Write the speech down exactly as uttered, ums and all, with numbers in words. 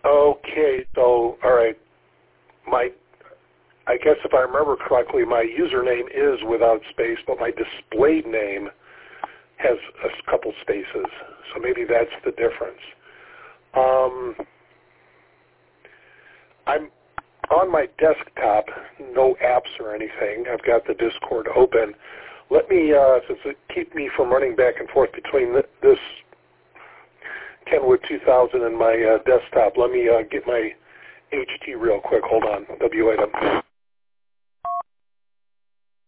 Okay, so, all right. My, I guess if I remember correctly, my username is without space, but my displayed name has a couple spaces. So maybe that's the difference. Um, I'm on my desktop, no apps or anything. I've got the Discord open. Let me, uh, since it keep me from running back and forth between th- this Kenwood two thousand and my uh, desktop, let me uh, get my H T real quick. Hold on. W item.